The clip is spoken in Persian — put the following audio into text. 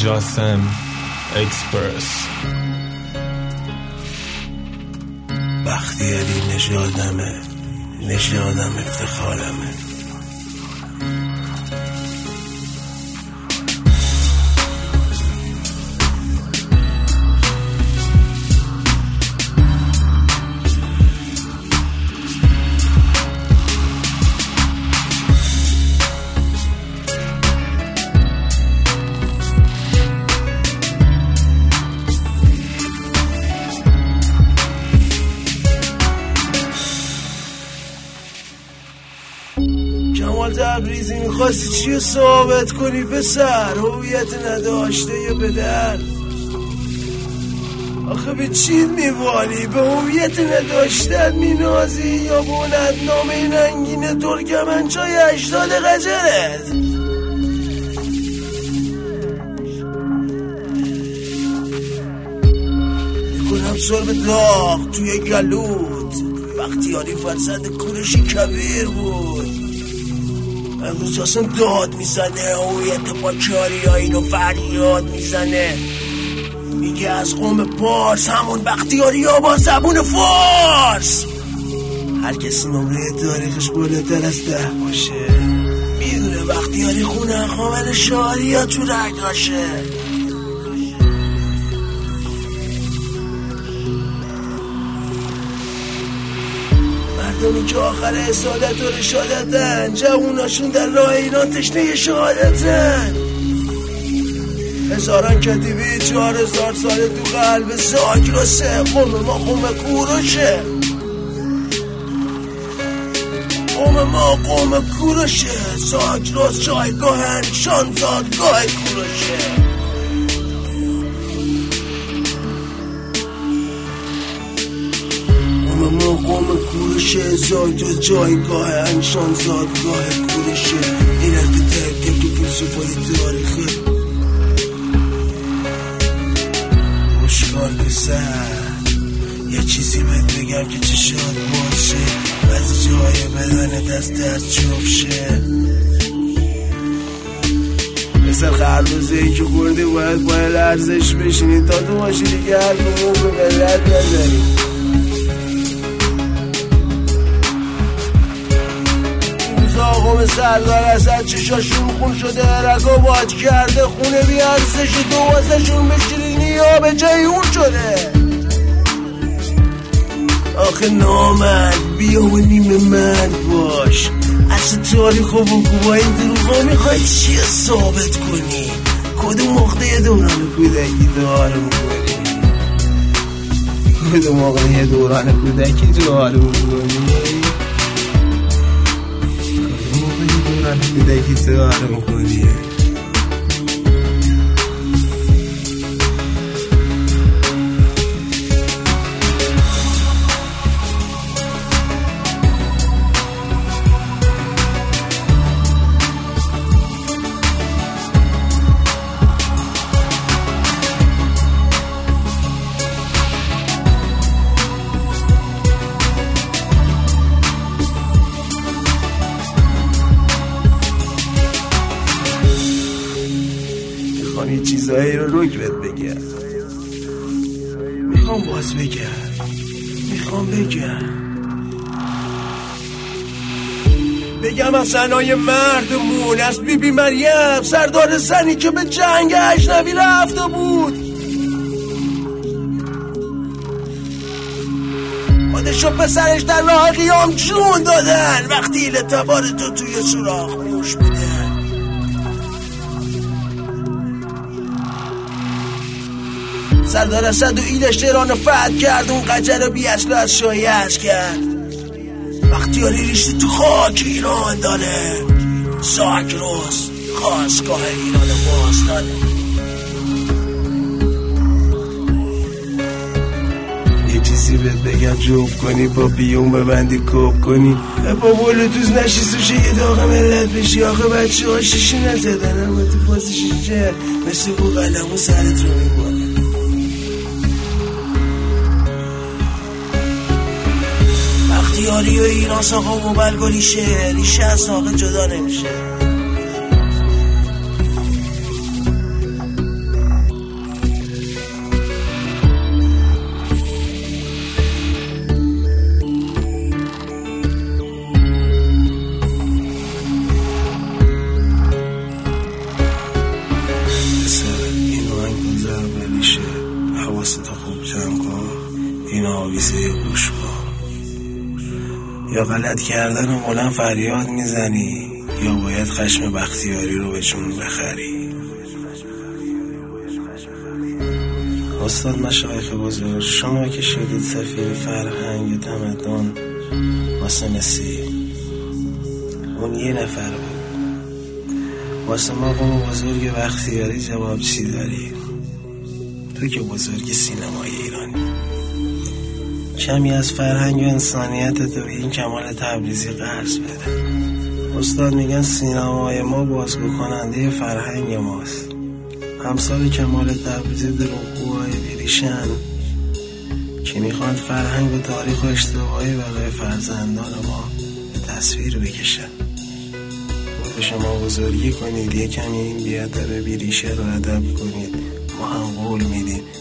جاسم اکسپرس. بختیاری نژادم افتخارمه. کمال تبریزی میخواستی چیو ثابت کنی پسر؟ هویت نداشته یا به در؟ آخه به چید میوالی؟ به هویت نداشتت مینازی یا بولد نامه ننگین ترکمنچای 80 قجرت؟ میکنم سر به داغ توی گلوت. بختیاری فرزند کورشی کبیر بود. امروز اصلا داد میزنه، هویت با کاریایی رو فریاد میزنه. میگه از قوم پارس، همون بختیاری ها با زبون فارس. هر کسی نمره تاریخش بالاتر از 10 باشه میدونه بختیاری خونه خامل شاری ها تو رگاشه. مردمی که آخر اسادت و رشادتن، جووناشون در راه ایران تشنه شهادتن. هزاران کتیبی 4000 ساله تو قلب زاگرسه. قوم ما قوم کوروشه، قوم ما قوم کوروشه. زاگرس جایگاه نشان زادگاه کوروشه. ما قوم کوروشه، زاگرس جایگاه انشان زادگاه کوروشه. این از تک تک فلسفه‌ی تاریخه. خوشگال پسر، یه چیزی بهت بگم که چشات باشه. بعضی جای بدن دست چوب شه. مثل خربوزه‌ای که خوردی باید لرزش بشینی تا تو ماشینی که هر دو به ملت بزنی. قوم سردار اسد چشاشون خون شده، رگا باد کرده خونه بیارزش دوازشون به شیرینی ها به جای اون شده. آخه نامرد بیا و نیمه مرد باش. اصلا تاریخو بگو، با این دروغا میخوای چیه ثابت کنی؟ کدوم مقطع دوران کودکی دارو میکنی؟ کدوم مقطع دوران کودکی دارو میکنی؟ کودکی دارو میکنی؟ یه چیزایی رو رک بهت بگم. میخوام باز بگم از زنای مردمون، از بیبی مریم سردار زنی که به جنگ اجنبی رفته بود. خودش و پسرش در راه قیام جون دادن وقتی لطبار تو توی سوراخ موش بودن. سردار اسد و ایلش تهران فتح کرد، اون قجر رو بی اصل از شایعش کرد. بختیاری ریشتی تو خاک ایران داره، زاگرس خواستگاه ایران باستانه. یه چیزی بهت بگم جوب کنی، با بیون ببندی کوب کنی، با بلوتوز نشی سوشه یه داغ ملت بشی. آخه بچه ها شیشی نزدن اما تو فاز شیشه مثل بو قلم و سرت رو میباره. بختیاری و ایران ساقا و بلگو ریشه از ساقه جدا نمیشه. یا غلط کردن و بلند فریاد میزنی یا باید خشم بختیاری رو به جون بخری؟ استاد مشایخ بزرگ، شما که شدید سفیر فرهنگ تمدن واسه مسی، اون یه نفر بود. واسه ما قوم بزرگ بختیاری جواب چی داری؟ تو که بزرگ سینمای ایرانی، کمی از فرهنگ و انسانیت تو به این کمال تبریزی قرض بده. استاد میگن سینمای ما بازگو کننده فرهنگ ماست. امثال کمال تبریزی دروغگوهای بیریشن که میخوان فرهنگ و تاریخ و اشتباهی برای فرزندان ما به تصویر بکشن. با شما بزرگی کنید، یه کمی این بیادب بیریشه رو ادب کنید. ما هم قول میدیم